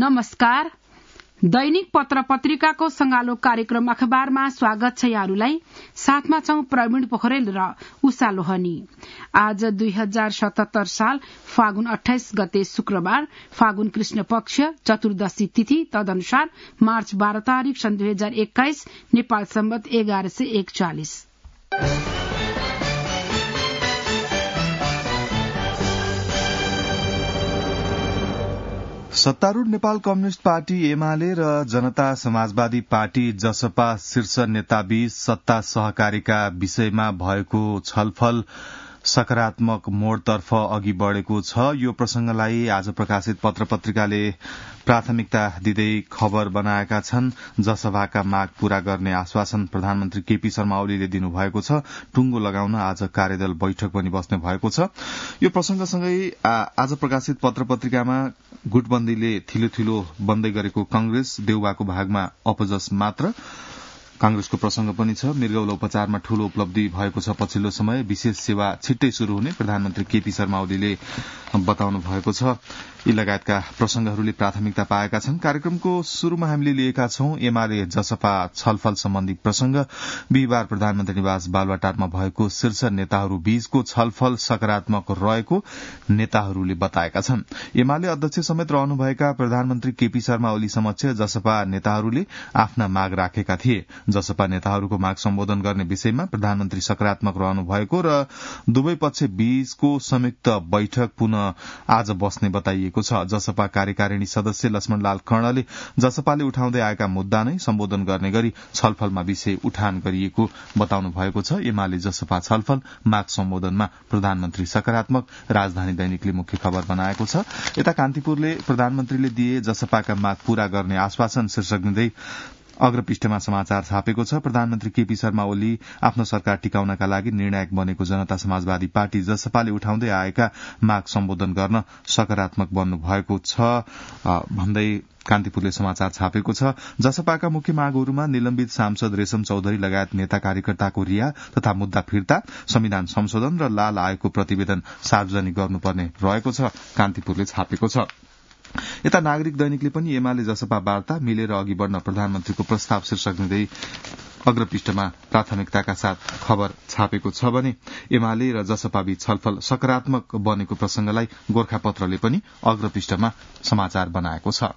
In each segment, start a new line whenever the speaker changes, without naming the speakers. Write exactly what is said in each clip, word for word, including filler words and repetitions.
नमस्कार। दैनिक पत्र पत्रिकाको संगालो कार्यक्रम अखबारमा स्वागत छ यहाँहरूलाई। साथमा छौं प्रवीण पोखरेल र उषा लोहनी। आज दुई हजार सतहत्तर साल फागुन अठाइस गते शुक्रबार, फागुन कृष्ण पक्ष चतुर्दशी तिथि, तदनुसार मार्च बाह्र तारीक सन् दुई हजार एक्काइस, नेपाल सम्वत एघार सय एकचालिस।
सत्तारूढ़ नेपाल कम्युनिष्ट पार्टी एमाले र जनता समाजवादी पार्टी जसपा शीर्ष नेताबीच सत्ता सहकारीका विषयमा भएको छलफल सकारात्मक मोडतर्फ अघि बढ़ेको छ। यो प्रसंगलाई आज प्रकाशित पत्र पत्रिकाले प्राथमिकता दिँदै खबर बनाएका छन्। जसपाका माग पूरा गर्ने आश्वासन प्रधानमन्त्री केपी शर्मा ओलीले दिनुभएको छ। टुंगो लगाउन आज कार्यदल बैठक पनि बस्ने भएको छ। यो प्रसंगसँगै आज प्रकाशित पत्र पत्रिकामा गुटबन्दीले थिलो थिलो बन्दै गरेको कांग्रेस, देउबाको भागमा अपजस मात्र, कांग्रेसको प्रसंग पनि छ। मृगौला उपचारमा ठूलो उपलब्धि भएको छ पछिल्लो समय, विशेष सेवा छिट्टै शुरू हुने प्रधानमन्त्री केपी शर्मा ओलीले बताउनु भएको छ। यी लगायतका प्रसंगहरूले प्राथमिकता पाएका छन्। कार्यक्रमको शुरूमा हामीले लिएका छौं एमाले जसपा छलफल सम्बन्धी प्रसंग। बिहिबार प्रधानमन्त्री निवास बालुवाटारमा भएको शीर्ष नेताहरू बीचको छलफल सकारात्मक रहेको नेताहरूले बताएका छन्। एमाले अध्यक्ष समेत रहनुभएका प्रधानमन्त्री केपी शर्मा ओली समक्ष जसपा नेताहरूले आफ्ना माग राखेका थिए। जसपा नेताहरूको माग सम्बोधन गर्ने विषयमा प्रधानमन्त्री सकारात्मक रहनु भएको र दुवै पक्ष बीचको संयुक्त बैठक पुनः आज बस्ने बताइएको छ। जसपा कार्यकारिणी सदस्य लक्ष्मणलाल कर्णले जसपाले उठाउँदै आएका मुद्दा नै सम्बोधन गर्ने गरी छलफलमा विषय उठान गरिएको बताउनु भएको छ। एमाले जसपा छलफल माग सम्बोधनमा प्रधानमन्त्री सकारात्मक, राजधानी दैनिकले मुख्य खबर बनाएको छ। यता कान्तिपुरले प्रधानमन्त्रीले दिए जसपाका माग पूरा गर्ने आश्वासन शीर्षक दिँदै अग्रपृष्ठमा समाचार छापेको छ। प्रधानमन्त्री केपी शर्मा ओली आफ्नो सरकार टिकाउनका लागि निर्णायक बनेको जनता समाजवादी पार्टी जसपाले उठाउँदै आएका माग सम्बोधन गर्न सकारात्मक बन्नु भएको छ भन्दै कान्तिपुरले समाचार छापेको छ। जसपाका मुख्य मागहरूमा निलम्बित सांसद रेशम चौधरी लगायत नेता कार्यकर्ताको रिहा तथा मुद्दा फिर्ता, संविधान संशोधन र लाल आयोगको प्रतिवेदन सार्वजनिक गर्नुपर्ने रहेको छ, कान्तिपुरले छापेको छ। यता नागरिक दैनिकले पनि एमाले जसपा वार्ता मिलेर अघि बढ़न प्रधानमन्त्रीको प्रस्ताव शीर्षक दिँदै अग्रपृष्ठमा प्राथमिकताका साथ खबर छापेको छ भने एमाले र जसपा बीच छलफल सकारात्मक बनेको प्रसंगलाई गोर्खापत्रले पनि अग्रपृष्ठमा समाचार बनाएको छ।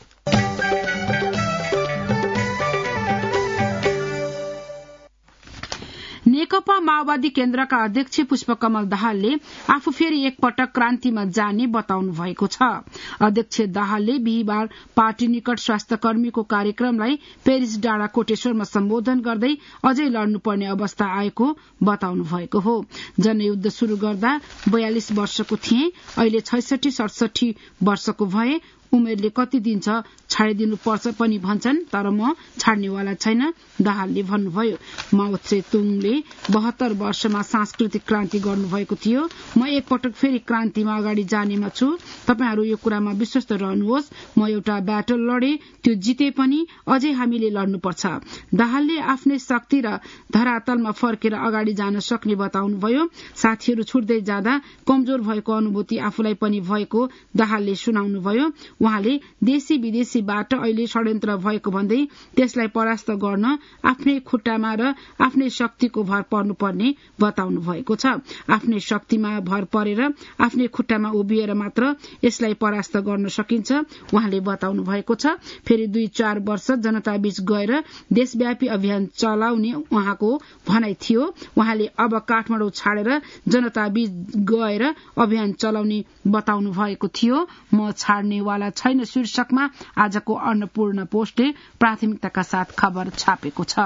नेकपा माओवादी केन्द्रका अध्यक्ष पुष्पकमल दाहालले आफू फेरि एकपटक क्रान्तिमा जाने बताउनु भएको छ। अध्यक्ष दाहालले बिहिबार पार्टी निकट स्वास्थ्य कर्मीको कार्यक्रमलाई पेरिस डाँडा कोटेश्वरमा सम्बोधन गर्दै अझै लड्नुपर्ने अवस्था आएको बताउनु भएको हो। जनयुद्ध शुरू गर्दा बयालिस वर्षको थिए, अहिले छैसठी सडसठी वर्षको भए। उमेरले कति दिन्छ छाडिदिनु पर्छ पनि भन्छन्, तर म छाड्नेवाला छैन, दाहालले भन्नुभयो। माओ त्से-तुङले बहत्तर वर्षमा सांस्कृतिक क्रान्ति गर्नुभएको थियो। म एकपटक फेरि क्रान्तिमा अगाडि जानेमा छु। तपाईहरू यो कुरामा विश्वस्त रहनुहोस्। म एउटा ब्याटल लडे, त्यो जिते पनि अझै हामीले लड्नुपर्छ। दाहालले आफ्नै शक्ति र धरातलमा फर्केर अगाडि जान सक्ने बताउनुभयो। साथीहरू छुट्दै जाँदा कमजोर भएको अनुभूति आफूलाई पनि भएको दाहालले सुनाउनुभयो। उहाँले देशी विदेशीबाट अहिले षड्यन्त्र भएको भन्दै त्यसलाई परास्त गर्न आफ्नै खुट्टामा र आफ्नै शक्तिको भर पर्नुपर्ने बताउनु भएको छ। आफ्नै शक्तिमा भर परेर आफ्नै खुट्टामा उभिएर मात्र यसलाई परास्त गर्न सकिन्छ, उहाँले बताउनु भएको छ। फेरि दुई चार वर्ष जनताबीच गएर देशव्यापी अभियान चलाउने उहाँको भनाइ थियो। उहाँले अब काठमाडौँ छाडेर जनताबीच गएर अभियान चलाउने बताउनु भएको थियो। म छाड्नेवाला छैन शीर्षकमा आजको अन्नपूर्ण पोस्टले प्राथमिकताका साथ खबर छापेको छ।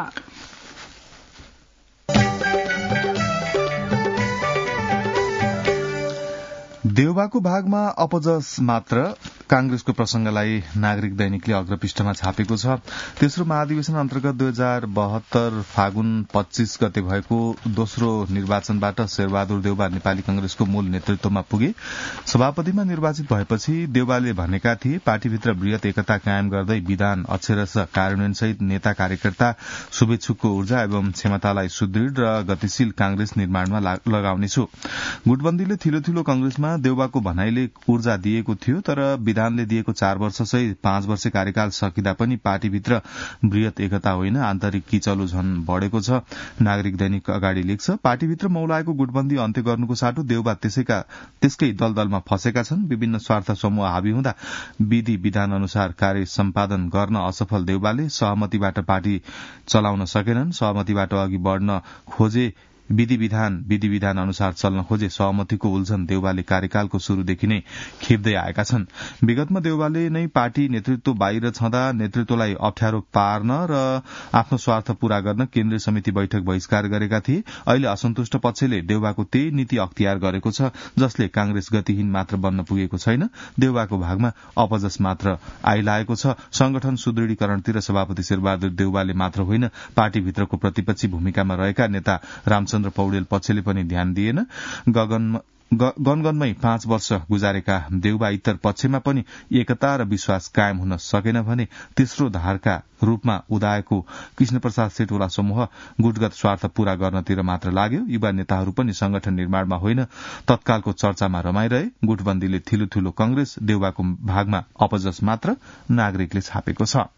देउबाको भागमा अपजस मात्र, कांग्रेसको प्रसंगलाई नागरिक दैनिकले अग्रपृष्ठमा छापेको छ। तेस्रो महाधिवेशन अन्तर्गत दुई हजार बहत्तर फागुन पच्चीस गते भएको दोस्रो निर्वाचनबाट शेरबहादुर देउबा नेपाली कांग्रेसको मूल नेतृत्वमा पुगे। सभापतिमा निर्वाचित भएपछि देउबाले भनेका थिए, पार्टीभित्र वृहत एकता कायम गर्दै विधान अक्षरश कार्यान्वयनसहित नेता कार्यकर्ता शुभेच्छुकको ऊर्जा एवं क्षमतालाई सुदृढ़ र गतिशील कांग्रेस निर्माणमा लगाउनेछु। गुटबन्दीले थिलो थिलो कांग्रेसमा देउबाको भनाइले ऊर्जा दिएको थियो, तर संविधानले दिएको चार वर्ष सहित पाँच वर्ष कार्यकाल सकिँदा पनि पार्टीभित्र वृहत एकता होइन, आन्तरिक किचलो झन बढ़ेको छ। नागरिक दैनिक अगाडि लेख्छ, पार्टीभित्र मौलाएको गुटबन्दी अन्त्य गर्नुको साटो देउबा त्यसैका त्यसकै दलदलमा फँसेका छन्। विभिन्न स्वार्थ समूह हावी हुँदा विधि विधान अनुसार कार्य सम्पादन गर्न असफल देउबाले सहमतिबाट पार्टी चलाउन सकेनन्। सहमतिबाट अघि बढ़न खोजे विधि विधान विधि विधान अनुसार चल्न खोजे सहमतिको उल्झन देउबाले कार्यकालको शुरूदेखि नै खेप्दै आएका छन्। विगतमा देउबाले नै पार्टी नेतृत्व बाहिर छँदा नेतृत्वलाई अप्ठ्यारो पार्न र आफ्नो स्वार्थ पूरा गर्न केन्द्रीय समिति बैठक बहिष्कार गरेका थिए। अहिले असन्तुष्ट पक्षले देउबाको त्यही नीति अख्तियार गरेको छ, जसले कांग्रेस गतिहीन मात्र बन्न पुगेको छैन, देउबाको भागमा अपजस मात्र आइलागेको छ। संगठन सुदृढीकरणतिर सभापति शेरबहादुर देउबाले मात्र होइन, पार्टीभित्रको प्रतिपक्षी भूमिकामा रहेका नेता रामचन्द्र पौडेल पक्षले पनि ध्यान दिएन। गगन गनगनमै पाँच वर्ष गुजारेका देउबा इतर पक्षमा पनि एकता र विश्वास कायम हुन सकेन भने तेस्रो धारका रूपमा उदाएको कृष्णप्रसाद सेटोला समूह गुटगत स्वार्थ पूरा गर्नतिर मात्र लाग्यो। युवा नेताहरू पनि संगठन निर्माणमा होइन, तत्कालको चर्चामा रमाइरहे। गुटबन्दीले ठूलो ठूलो कंग्रेस, देउबाको भागमा अपजस मात्र, नागरिकले छापेको छ।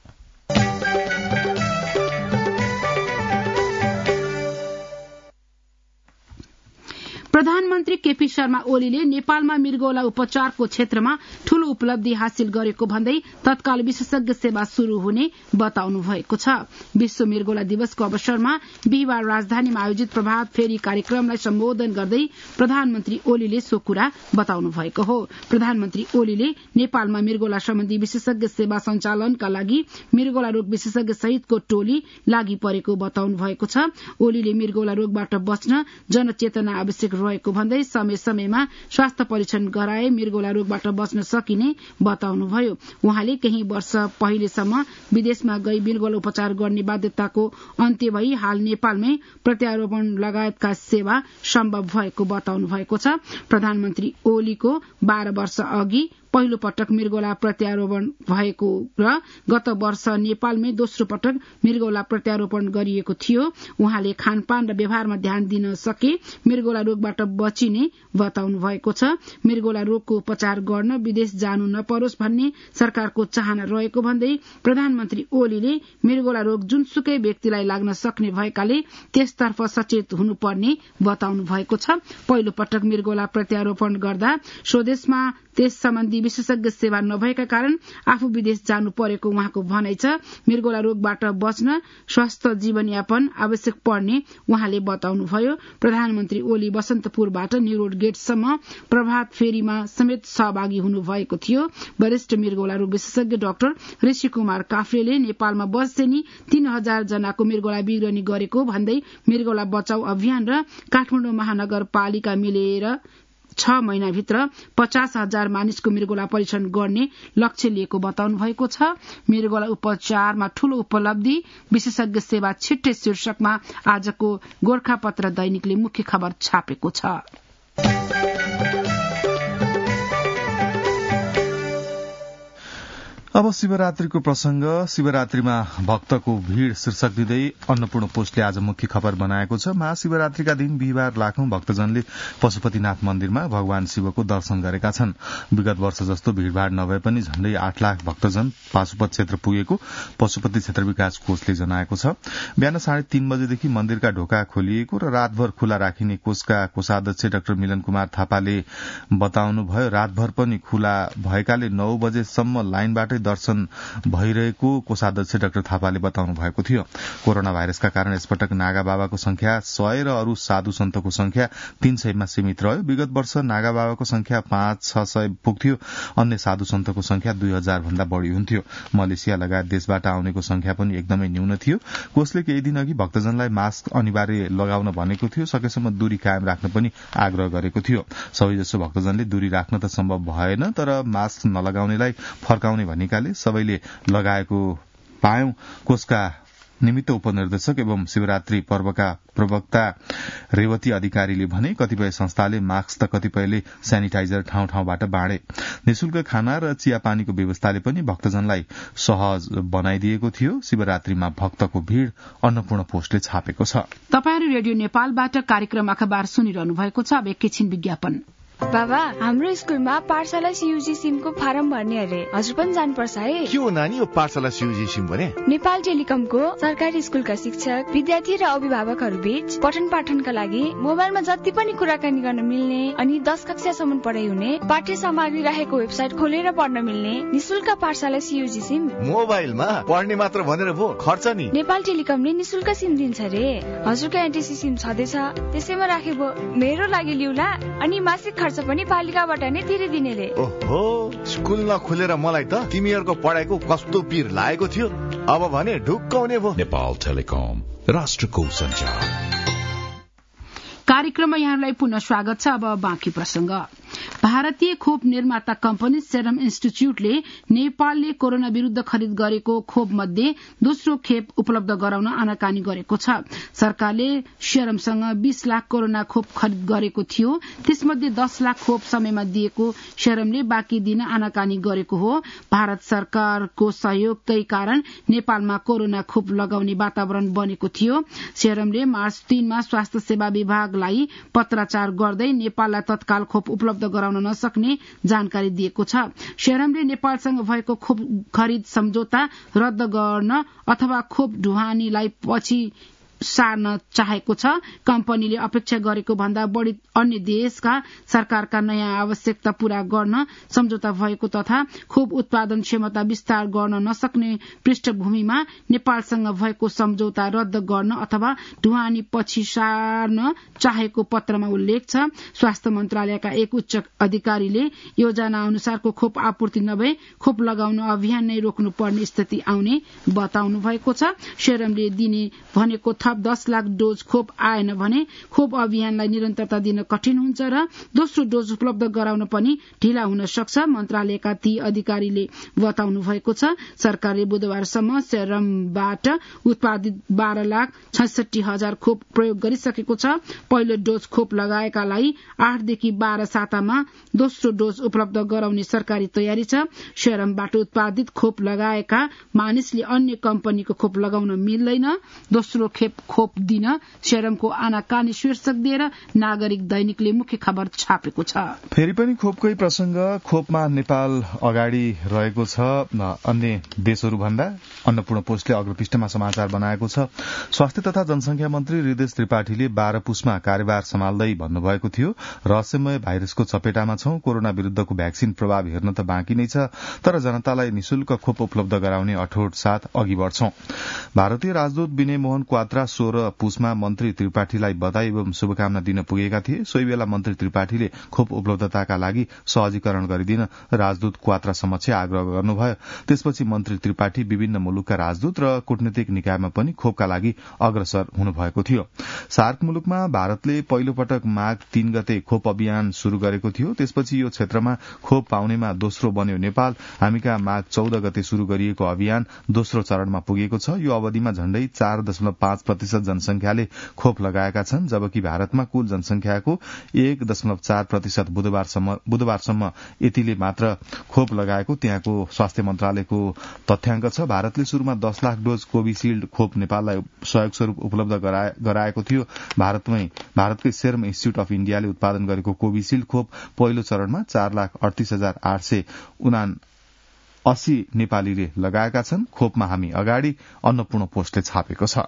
प्रधानमन्त्री केपी शर्मा ओलीले नेपालमा मृगौला उपचारको क्षेत्रमा ठूलो उपलब्धि हासिल गरेको भन्दै तत्काल विशेषज्ञ सेवा शुरू हुने बताउनु भएको छ। विश्व मृगौला दिवसको अवसरमा बिहिबार राजधानीमा आयोजित प्रभात फेरी कार्यक्रमलाई सम्बोधन गर्दै प्रधानमन्त्री ओलीले सो कुरा बताउनु भएको हो। प्रधानमन्त्री ओलीले नेपालमा मृगौला सम्बन्धी विशेषज्ञ सेवा सञ्चालनका लागि मृगौला रोग विशेषज्ञ सहितको टोली लागि परेको बताउनु भएको छ। ओलीले मृगौला रोगबाट बच्न जनचेतना आवश्यक रहेको भन्दै समय समयमा स्वास्थ्य परीक्षण गराए मृगौला रोगबाट बच्न सकिने बताउनुभयो। उहाँले केही वर्ष पहिलेसम्म विदेशमा गई मृगौला उपचार गर्ने बाध्यताको अन्त्य भई हाल नेपालमै प्रत्यारोपण लगायतका सेवा सम्भव भएको बताउनु भएको छ। प्रधानमन्त्री ओलीको बाह्र वर्ष अघि पहिलो पटक मृगौला प्रत्यारोपण भएको र गत वर्ष नेपालमै दोस्रो पटक मृगौला प्रत्यारोपण गरिएको थियो। उहाँले खानपान र व्यवहारमा ध्यान दिन सके मृगौला रोगबाट बचिने बताउनु भएको छ। मृगौला रोगको उपचार गर्न विदेश जानु नपरोस् भन्ने सरकारको चाहना रहेको भन्दै प्रधानमन्त्री ओलीले मृगौला रोग जुनसुकै व्यक्तिलाई लाग्न सक्ने भएकाले त्यसतर्फ सचेत हुनुपर्ने बताउनु भएको छ। पहिलो पटक मृगौला प्रत्यारोपण गर्दा स्वदेशमा त्यस सम्बन्धी विशेषज्ञ सेवा नभएका कारण आफू विदेश जानु परेको उहाँको भनाइ छ। मृगौला रोगबाट बच्न स्वस्थ जीवनयापन आवश्यक पर्ने उहाँले बताउनुभयो। प्रधानमन्त्री ओली बसन्तपुरबाट न्यूरोड गेटसम्म प्रभात फेरीमा समेत सहभागी हुनुभएको थियो। वरिष्ठ मृगौला रोग विशेषज्ञ डाक्टर ऋषि कुमार काफ्रेले नेपालमा बसेनी तीन हजार जनाको मृगौला बिरामी गरेको भन्दै मृगौला बचाउ अभियान र काठमाडौँ महानगरपालिका मिलेर छ महिनाभित्र पचास हजार मानिसको मृगौला परीक्षण गर्ने लक्ष्य लिएको बताउनु भएको छ। मृगौला उपचारमा ठूलो उपलब्धि विशेषज्ञ सेवा छिट्टै शीर्षकमा आजको गोर्खापत्र दैनिकले मुख्य खबर छापेको छ।
अब शिवरात्रिको प्रसंग, शिवरात्रिमा भक्तको भीड़ शीर्षक दिँदै अन्नपूर्ण पोस्टले आज मुख्य खबर बनाएको छ। महाशिवरात्रिका दिन बिहिबार लाखौं भक्तजनले पशुपतिनाथ मन्दिरमा भगवान शिवको दर्शन गरेका छन्। विगत वर्ष जस्तो भीड़भाड़ नभए पनि झण्डै आठ लाख भक्तजन पाशुपत क्षेत्र पुगेको पशुपति क्षेत्र विकास कोषले जनाएको छ। बिहान साढे तीन बजेदेखि मन्दिरका ढोका खोलिएको र रातभर खुला राखिने कोषका कोषाध्यक्ष डाक्टर मिलन कुमार थापाले बताउनुभयो। रातभर पनि खुला भएकाले नौ बजेसम्म लाइनबाटै दर्शन भइरहेको कोषाध्यक्ष डाक्टर थापाले बताउनु भएको थियो। कोरोना भाइरसका कारण यसपटक नागा बाबाको संख्या सय र अरू साधु सन्तको संख्या तीन सयमा सीमित रह्यो। विगत वर्ष नागा बाबाको संख्या पाँच छ सय पुग्थ्यो, अन्य साधु सन्तको संख्या दुई हजार भन्दा बढ़ी हुन्थ्यो। मलेसिया लगायत देशबाट आउनेको संख्या पनि एकदमै न्यून थियो। कोषले केही दिन अघि भक्तजनलाई मास्क अनिवार्य लगाउन भनेको थियो, सकेसम्म दूरी कायम राख्न पनि आग्रह गरेको थियो। सबैजसो भक्तजनले दूरी राख्न त सम्भव भएन, तर मास्क नलगाउनेलाई फर्काउने भनिकाले सबैले लगाएको पायौं। कोषका निमित्त उपनिर्देशक एवं शिवरात्रि पर्वका प्रवक्ता रेवती अधिकारीले भने कतिपय संस्थाले मास्क त कतिपयले सेनिटाइजर ठाउँ ठाउँबाट बाँडे। निशुल्क खाना र चियापानीको व्यवस्थाले पनि भक्तजनलाई सहज बनाइदिएको थियो। शिवरात्रिमा भक्तको भीड़ अन्नपूर्ण पोस्टले छापेको छ।
तपाईहरु रेडियो नेपालबाट कार्यक्रम अखबार सुनिरहनु भएको छ। अब एकैछिन विज्ञापन।
बाबा, हाम्रो स्कुलमा पाठशाला सीयूजी सिमको फारम भर्ने अरे, हजुर पनि जानुपर्छ है?
के हो नानी यो पाठशाला सीयूजी सिम भने?
नेपाल टेलिकमको सरकारी स्कुलका शिक्षक, विद्यार्थी र अभिभावकहरू बीच पठन पाठनका लागि मोबाइलमा जति पनि कुराकानी गर्न मिल्ने अनि दस कक्षासम्म पढाइ हुने, पाठ्य सामग्री राखेको वेबसाइट खोलेर पढ्न मिल्ने निशुल्क पाठशाला सीयूजी सिम।
मोबाइलमा पढ्ने मात्र भनेर भो, खर्च नि?
नेपाल टेलिकमले निशुल्क सिम दिन्छ रे। हजुरका एनटीसी सिम छँदैछ, त्यसैमा राखे भो। मेरो लागि लिउला, अनि मासिक खर्च पनि पालिकाबाट नै तिरिदिने रे।
ओहो, स्कुल नखुलेर मलाई त तिमीहरूको पढाइको कस्तो पिर लागेको थियो, अब भने ढुक्क हुने भो।
नेपाल टेलिकम, राष्ट्रको सञ्चार।
कार्यक्रममा यहाँलाई पुनः स्वागत छ। अब बाँकी प्रसंग। भारतीय खोप निर्माता कम्पनी सेरम इन्स्टिच्यूटले नेपालले कोरोना विरूद्ध खरिद गरेको खोप मध्ये दोस्रो खेप उपलब्ध गराउन आनाकानी गरेको छ। सरकारले सेरमसँग बीस लाख कोरोना खोप खरिद गरेको थियो, त्यसमध्ये दस लाख खोप समयमा दिएको सेरमले बाँकी दिन आनाकानी गरेको हो। भारत सरकारको सहयोगकै कारण नेपालमा कोरोना खोप लगाउने वातावरण बनेको थियो। सेरमले मार्च तीनमा स्वास्थ्य सेवा विभागलाई पत्राचार गर्दै नेपाललाई तत्काल खोप उपलब्ध गराउन नसक्ने जानकारी दिएको छ। सेरमले नेपालसँग भएको खोप खरिद सम्झौता रद्द गर्न अथवा खोप ढुवानीलाई पछि सार्न चाहेको छ। कम्पनीले अपेक्षा गरेको भन्दा बढ़ी अन्य देशका सरकारका नयाँ आवश्यकता पूरा गर्न सम्झौता भएको तथा खोप उत्पादन क्षमता विस्तार गर्न नसक्ने पृष्ठभूमिमा नेपालसँग भएको सम्झौता रद्द गर्न अथवा ढुवानी पछि सार्न चाहेको पत्रमा उल्लेख छ। स्वास्थ्य मन्त्रालयका एक उच्च अधिकारीले योजना अनुसारको खोप आपूर्ति नभए खोप लगाउन अभियान नै रोक्नुपर्ने स्थिति आउने बताउनु भएको छ। सेरमले दिने भनेको दस लाख डोज खोप आएन भने खोप अभियानलाई निरन्तरता दिन कठिन हुन्छ र दोस्रो डोज उपलब्ध गराउन पनि ढिला हुन सक्छ, मन्त्रालयका ती अधिकारीले बताउनु भएको छ। सरकारले बुधबारसम्म सेरमबाट उत्पादित बाह्र लाख छैसठी हजार खोप प्रयोग गरिसकेको छ। पहिलो डोज खोप लगाएकालाई आठदेखि बाह्र सातामा दोस्रो डोज उपलब्ध गराउने सरकारी तयारी छ। सेरमबाट उत्पादित खोप लगाएका मानिसले अन्य कम्पनीको खोप लगाउन मिल्दैन। दोस्रो खेप खोप दिन सेरमको आनाकानी शीर्षक दिएर नागरिक दैनिकले मुख्य खबर छापेको छ।
फेरि पनि खोपकै प्रसंग। खोपमा नेपाल अगाडि रहेको छ अन्य देशहरू भन्दा। अन्नपूर्ण पोस्टले अग्रपृष्ठमा समाचार बनाएको छ। स्वास्थ्य तथा जनसंख्या मन्त्री हृदेश त्रिपाठीले बाह्र पुसमा कार्यभार सम्हाल्दै भन्नुभएको थियो, रहस्यमय भाइरसको चपेटामा छौं, कोरोना विरूद्धको भ्याक्सिन प्रभाव हेर्न त बाँकी नै छ, तर जनतालाई निशुल्क खोप उपलब्ध गराउने अठोट साथ अघि बढ़छौं। भारतीय राजदूत विनय मोहन क्वात्रा सोह्र पुसमा मन्त्री त्रिपाठीलाई बधाई एवं शुभकामना दिन पुगेका थिए। सोही बेला मन्त्री त्रिपाठीले खोप उपलब्धताका लागि सहजीकरण गरिदिन राजदूत क्वात्रा समक्ष आग्रह गर्नुभयो। त्यसपछि मन्त्री त्रिपाठी विभिन्न मुलुकका राजदूत र कूटनीतिक निकायमा पनि खोपका लागि अग्रसर हुनुभएको थियो। सार्क मुलुकमा भारतले पहिलो पटक माघ तीन गते खोप अभियान शुरू गरेको थियो। त्यसपछि यो क्षेत्रमा खोप पाउनेमा दोस्रो बन्यो नेपाल। हामीका माघ चौध गते शुरू गरिएको अभियान दोस्रो चरणमा पुगेको छ। यो अवधिमा झण्डै चार दशमलव पाँच प्रतिशत जनसंख्याले खोप लगाएका छन्, जबकि भारतमा कुल जनसंख्याको एक दशमलव चार प्रतिशत बुधबारसम्म बुधबारसम्म यतिले मात्र खोप लगाएको त्यहाँको स्वास्थ्य मन्त्रालयको तथ्याङ्क छ। भारतले शुरूमा दस लाख डोज कोविशील्ड खोप नेपाललाई सहयोग स्वरूप उपलब्ध गराएको थियो। भारतमै भारतकै सेरम इन्स्टिच्यूट अफ इण्डियाले उत्पादन गरेको कोविशील्ड खोप पहिलो चरणमा चार लाख अडतीस हजार आठ सय उना अस्सी नेपालीले लगाएका छन्। खोपमा हामी अगाडि, अन्नपूर्ण पोस्टले छापेको छ।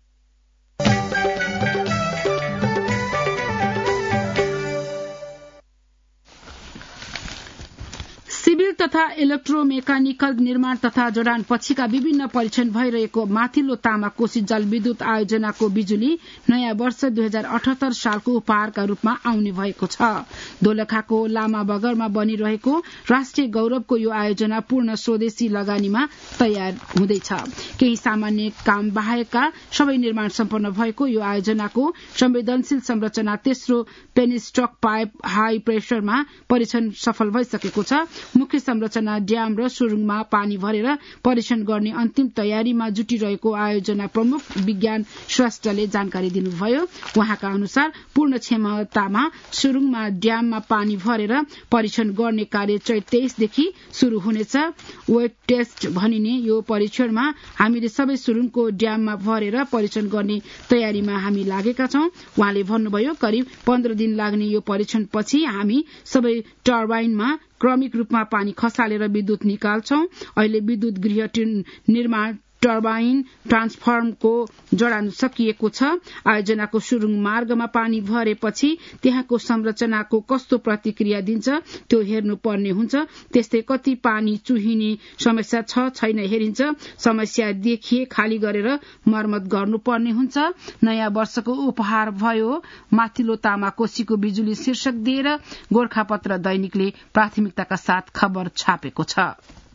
सिभिल तथा इलेक्ट्रोमेकानिकल निर्माण तथा जडान पछिका विभिन्न परीक्षण भइरहेको माथिल्लो तामाकोशी जलविद्युत आयोजनाको बिजुली नयाँ वर्ष दुई हजार अठहत्तर सालको उपहारका रूपमा आउने भएको छ। दोलखाको लामा बगरमा बनिरहेको राष्ट्रिय गौरवको यो आयोजना पूर्ण स्वदेशी लगानीमा तयार हुँदैछ। केही सामान्य काम बाहेकका सबै निर्माण सम्पन्न भएको यो आयोजनाको संवेदनशील संरचना तेस्रो पेनिस्टक पाइप हाई प्रेशरमा परीक्षण सफल भइसकेको छ। मुख्य संरचना ड्याम र सुरुङमा पानी भरेर परीक्षण गर्ने अन्तिम तयारीमा जुटिरहेको आयोजना प्रमुख विज्ञान श्रेष्ठले जानकारी दिनुभयो। उहाँका अनुसार पूर्ण क्षमतामा सुरुङमा ड्याममा पानी भरेर परीक्षण गर्ने कार्य चैत तेइसदेखि शुरू हुनेछ। वेट टेस्ट भनिने यो परीक्षणमा हामीले सबै सुरुङको ड्याममा भरेर परीक्षण गर्ने तयारीमा हामी लागेका छौं। उहाँले भन्नुभयो करिब पन्ध्र दिन लाग्ने यो परीक्षणपछि हामी सबै टर्बाइनमा क्रमिक रूपमा पानी खसालेर विद्युत निकाल्छौं। अहिले विद्युत गृह निर्माण टर्बाइन ट्रान्सफर्मको जडान सकिएको छ। आयोजनाको सुरुङ मार्गमा पानी भरेपछि त्यहाँको संरचनाको कस्तो प्रतिक्रिया दिन्छ त्यो हेर्नुपर्ने हुन्छ। त्यस्तै कति पानी चुहिने समस्या छ छैन हेरिन्छ। समस्या देखिए खाली गरेर मर्मत गर्नुपर्ने हुन्छ। नयाँ वर्षको उपहार भयो माथिल्लो तामाकोशीको बिजुली शीर्षक दिएर गोर्खापत्र दैनिकले प्राथमिकताका साथ खबर छापेको छ।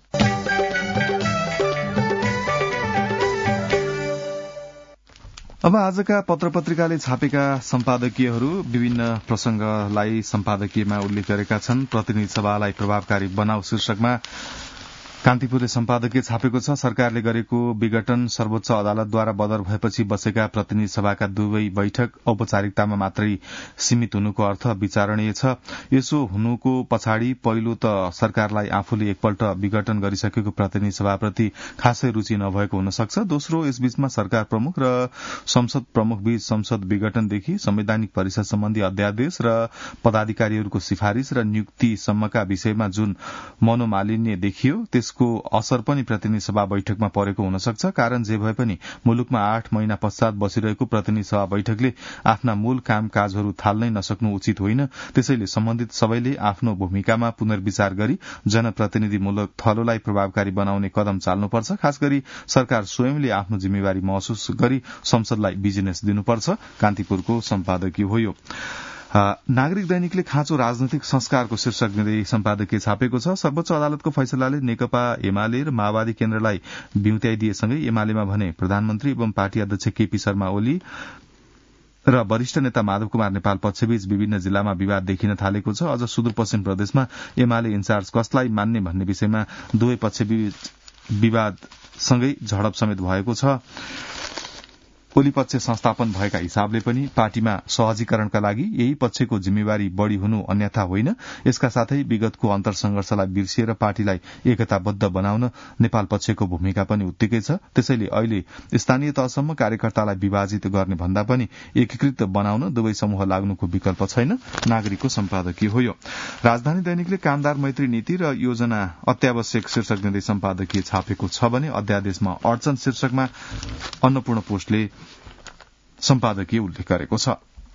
अब आजका पत्र पत्रिकाले छापेका सम्पादकीयहरू विभिन्न प्रसंगलाई सम्पादकीयमा उल्लेख गरेका छन्। प्रतिनिधि सभालाई प्रभावकारी बनाऊ शीर्षकमा कान्तिपुरले सम्पादकीय छापेको छ। सरकारले गरेको विघटन सर्वोच्च अदालतद्वारा बदर भएपछि बसेका प्रतिनिधि सभाका दुवै बैठक औपचारिकतामा मात्रै सीमित हुनुको अर्थ विचारणीय छ। यसो हुनुको पछाडि पहिलो त सरकारलाई आफूले एकपल्ट विघटन गरिसकेको प्रतिनिधि सभाप्रति खासै रूचि नभएको हुन सक्छ। दोस्रो, यसबीचमा सरकार प्रमुख र संसद प्रमुख बीच संसद विघटनदेखि संवैधानिक परिषद सम्बन्धी अध्यादेश र पदाधिकारीहरूको सिफारिश र नियुक्तिसम्मका विषयमा जुन मनोमालिन्य देखियो त्यसको असर पनि प्रतिनिधि सभा बैठकमा परेको हुन सक्छ। कारण जे भए पनि मुलुकमा आठ महिना पश्चात बसिरहेको प्रतिनिधि सभा बैठकले आफ्ना मूल काम काजहरू थाल्नै नसक्नु उचित होइन। त्यसैले सम्बन्धित सबैले आफ्नो भूमिकामा पुनर्विचार गरी जनप्रतिनिधिमूलक थलोलाई प्रभावकारी बनाउने कदम चाल्नुपर्छ। खास गरी सरकार स्वयंले आफ्नो जिम्मेवारी महसुस गरी संसदलाई बिजनेस दिनुपर्छ। कान्तिपुरको सम्पादकीय हो यो। नागरिक दैनिकले खाँचो राजनैतिक संस्कारको शीर्षक दिँदै सम्पादकीय छापेको छ। सर्वोच्च अदालतको फैसलाले नेकपा एमाले र माओवादी केन्द्रलाई बिउत्याइदिएसँगै एमालेमा भने प्रधानमन्त्री एवं पार्टी अध्यक्ष केपी शर्मा ओली र वरिष्ठ नेता माधव कुमार नेपाल पक्षबीच विभिन्न जिल्लामा विवाद देखिन थालेको छ। अझ सुदूरपश्चिम प्रदेशमा एमाले इन्चार्ज कसलाई मान्ने भन्ने विषयमा दुवै पक्षबीच विवादसँगै झडप समेत भएको छ। ओली पक्ष संस्थापन भएका हिसाबले पनि पार्टीमा सहजीकरणका लागि यही पक्षको जिम्मेवारी बढ़ी हुनु अन्यथा होइन। यसका साथै विगतको अन्तरसंघर्षलाई बिर्सिएर पार्टीलाई एकताबद्ध बनाउन नेपाल पक्षको भूमिका पनि उत्तिकै छ। त्यसैले अहिले स्थानीय तहसम्म कार्यकर्तालाई विभाजित गर्ने भन्दा पनि एकीकृत बनाउन दुवै समूह लाग्नुको विकल्प छैन। नागरिकको सम्पादकीय हो यो। राजधानी दैनिकले कामदार मैत्री नीति र योजना अत्यावश्यक शीर्षक दिँदै सम्पादकीय छापेको छ भने अध्यादेशमा अडचन शीर्षकमा अन्नपूर्ण पोस्टले सम्पादकीय उल्लेख गरेको छ।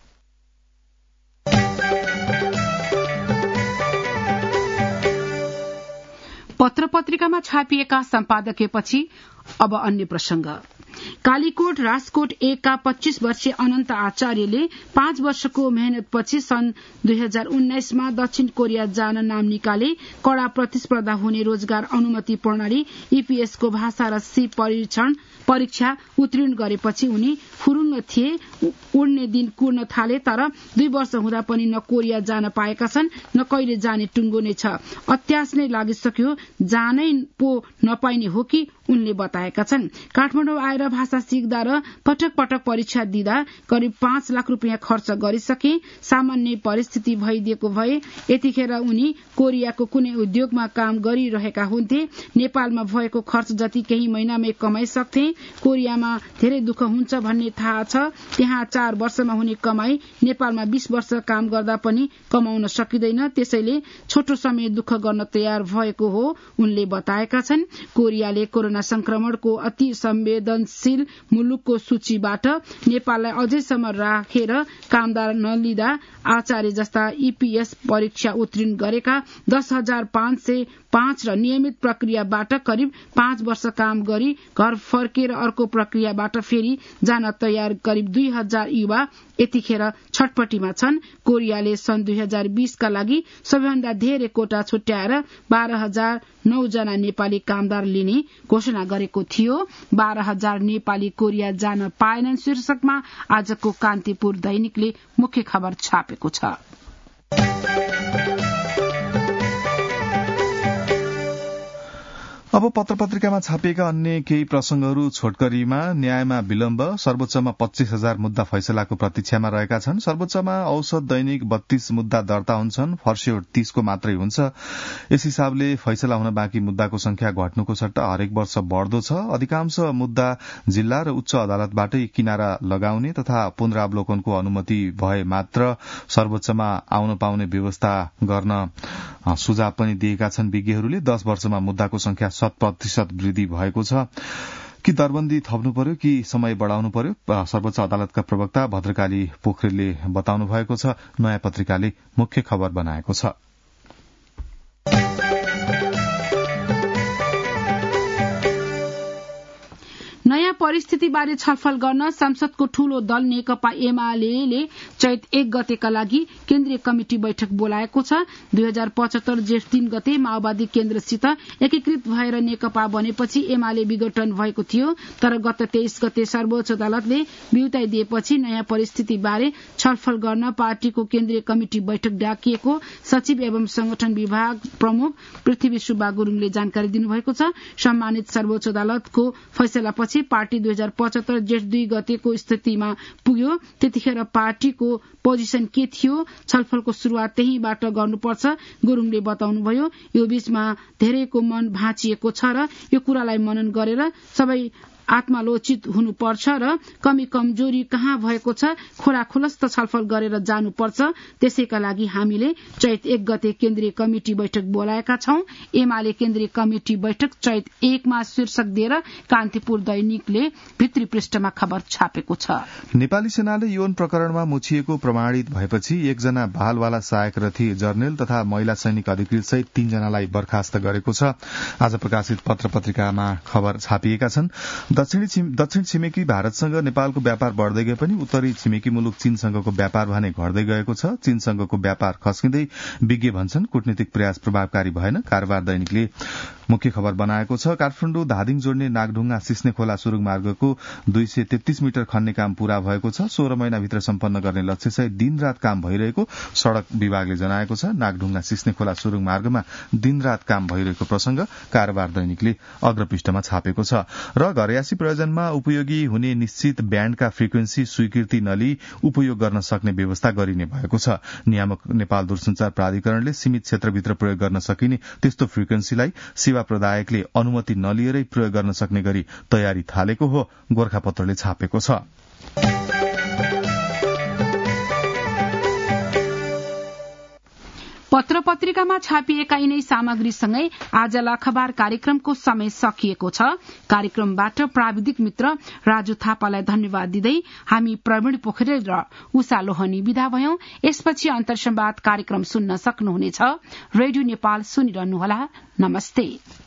पत्र पत्रिकामा छापिएका सम्पादकीयपछि अब अन्य प्रसंग। कालीकोट राजकोट एकका पच्चीस वर्षीय अनन्त आचार्यले पाँच वर्षको मेहनतपछि सन् दुई हजार उन्नाइसमा दक्षिण कोरिया जान नाम निकाले। कड़ा प्रतिस्पर्धा हुने रोजगार अनुमति प्रणाली ईपीएसको भाषा र सी परीक्षण परीक्षा उत्तीर्ण गरेपछि उनी फुरुङ्ग थिए। उड्ने दिन कुर्न थाले तर दुई वर्ष हुँदा पनि न कोरिया जान पाएका छन् न कहिले जाने टुङ्गो नै छ। अत्यास नै लागिसक्यो, जानै पो नपाइने हो कि उनले बताएका छन्। काठमाडौँ आएर भाषा सिक्दा र पटक पटक परीक्षा दिँदा करिब पाँच लाख रूपियाँ खर्च गरिसके। सामान्य परिस्थिति भइदिएको भए यतिखेर उनी कोरियाको कुनै उद्योगमा काम गरिरहेका हुन्थे। नेपालमा भएको खर्च जति केही महिनामै कमाइसक्थे। कोरियामा धेरै दुःख हुन्छ भन्ने थाहा छ। त्यहाँ चार वर्षमा हुने कमाई नेपालमा बीस वर्ष काम गर्दा पनि कमाउन सकिँदैन। त्यसैले छोटो समय दुःख गर्न तयार भएको हो उनले बताएका छन्। कोरियाले कोरोना संक्रमणको अति संवेदनशील मुलुकको सूचीबाट नेपाललाई अझैसम्म राखेर कामदार नलिँदा आचार्य जस्ता ईपीएस परीक्षा उत्तीर्ण गरेका दस हजार पाँच सय पाँच र नियमित प्रक्रियाबाट करिब पाँच वर्ष काम गरी घर फर्केर अर्को प्रक्रियाबाट फेरि जान तयार करिब दुई हजार युवा यतिखेर छटपटीमा छन्। कोरियाले सन् दुई हजार बीसका लागि सबैभन्दा धेरै कोटा छुट्याएर बाह्र हजार नौ जना नेपाली कामदार लिने घोषणा गरेको थियो। बाह्र हजार नेपाली कोरिया जान पाएनन् शीर्षकमा आजको कान्तिपुर दैनिकले मुख्य खबर छापेको छ।
अब पत्र पत्रिकामा छापिएका अन्य केही प्रसंगहरू छोटकरीमा न्यायमा विलम्ब, सर्वोच्चमा पच्चीस हजार मुद्दा फैसलाको प्रतीक्षामा रहेका छन्। सर्वोच्चमा औसत दैनिक बत्तीस मुद्दा दर्ता हुन्छन्, फर्स्योट तीसको मात्रै हुन्छ। यस हिसाबले फैसला हुन बाँकी मुद्दाको संख्या घट्नुको सट्टा हरेक वर्ष बढ़दो छ। अधिकांश मुद्दा जिल्ला र उच्च अदालतबाटै किनारा लगाउने तथा पुनरावलोकनको अनुमति भए मात्र सर्वोच्चमा आउन पाउने व्यवस्था गर्न सुझाव पनि दिएका छन् विज्ञहरूले। दश वर्षमा मुद्दाको संख्या शत प्रतिशत वृद्धि भएको छ। कि दरबन्दी थप्नु पर्यो कि समय बढ़ाउनु पर्यो, सर्वोच्च अदालतका प्रवक्ता भद्रकाली पोखरेलले बताउनु भएको छ। नयाँ पत्रिकाले मुख्य खबर बनाएको छ।
नयाँ परिस्थितिबारे छलफल गर्न संसदको ठूलो दल नेकपा एमाले चैत एक गतेका लागि केन्द्रीय कमिटी बैठक बोलाएको छ। दुई हजार पचहत्तर जेठ तीन गते माओवादी केन्द्रसित एकीकृत भएर नेकपा बनेपछि एमाले विघटन भएको थियो, तर गत तेइस गते सर्वोच्च अदालतले बिउताइदिएपछि नयाँ परिस्थितिबारे छलफल गर्न पार्टीको केन्द्रीय कमिटी बैठक डाकिएको सचिव एवं संगठन विभाग प्रमुख पृथ्वी सुब्बा गुरूङले जानकारी दिनुभएको छ। सम्मानित सर्वोच्च अदालतको फैसलापछि पार्टी दुई हजार पचहत्तर जेठ दुई गतेको स्थितिमा पुग्यो। त्यतिखेर पार्टीको पोजिसन के थियो, छलफलको शुरूआत त्यहीबाट गर्नुपर्छ गुरूङले बताउनुभयो। यो बीचमा धेरैको मन भाँचिएको छ र यो कुरालाई मनन गरेर सबै आत्मालोचित हुनुपर्छ र कमी कमजोरी कहाँ भएको छ खोलाखुलस्त छलफल गरेर जानुपर्छ। त्यसैका लागि हामीले चैत एक गते केन्द्रीय कमिटी बैठक बोलाएका छौं। एमाले केन्द्रीय कमिटी बैठक चैत एकमा शीर्षक दिएर कान्तिपुर दैनिकले भित्री पृष्ठमा खबर छापेको छ।
नेपाली सेनाले यौन प्रकरणमा मुछिएको प्रमाणित भएपछि एकजना बहालवाला सहायक रथी जर्नेल तथा महिला सैनिक अधिकृत सहित तीनजनालाई बर्खास्त गरेको छ। आज प्रकाशित पत्र पत्रिकामा खबर छापिएका छन्। दक्षिण छिमेकी भारतसँग नेपालको व्यापार बढ़दै गए पनि उत्तरी छिमेकी मुलुक चीनसँगको व्यापार भने घट्दै गएको छ। चीनसँगको व्यापार खस्किँदै विज्ञ भन्छन् कूटनीतिक प्रयास प्रभावकारी भएन। कारोबार दैनिकले मुख्य खबर बनाएको छ। काठमाडौँ धादिङ जोड्ने नागढुङ्गा सिस्ने खोला सुरुङ मार्गको दुई सय तेत्तीस मिटर खन्ने काम पूरा भएको छ। सोह्र महिनाभित्र सम्पन्न गर्ने लक्ष्यसहित दिनरात काम भइरहेको सड़क विभागले जनाएको छ। नागढुङ्गा सिस्ने खोला सुरुङ मार्गमा दिनरात काम भइरहेको प्रसंग कारोबार दैनिकले अग्रपृष्ठमा छापेको छ। र घरयासी प्रयोजनमा उपयोगी हुने निश्चित ब्याण्डका फ्रिक्वेन्सी स्वीकृति नलिई उपयोग गर्न सक्ने व्यवस्था गरिने भएको छ। नियामक नेपाल दूरसञ्चार प्राधिकरणले सीमित क्षेत्रभित्र प्रयोग गर्न सकिने त्यस्तो फ्रिक्वेन्सीलाई सेवा प्रदायकले अनुमति नलिएरै प्रयोग गर्न सक्ने गरी तयारी थालेको हो, गोरखापत्रले छापेको छ।
पत्र पत्रिकामा छापिएका यिनै सामग्रीसँगै आजल अखबार कार्यक्रमको समय सकिएको छ। कार्यक्रमबाट प्राविधिक मित्र राजु थापालाई धन्यवाद दिँदै हामी प्रवीण पोखरेल र उषा लोहनी विदा भयौं। यसपछि अन्तर्संवाद कार्यक्रम सुन्न सक्नुहुनेछ। रेडियो नेपाल सुनिरहनुहोला। नमस्ते।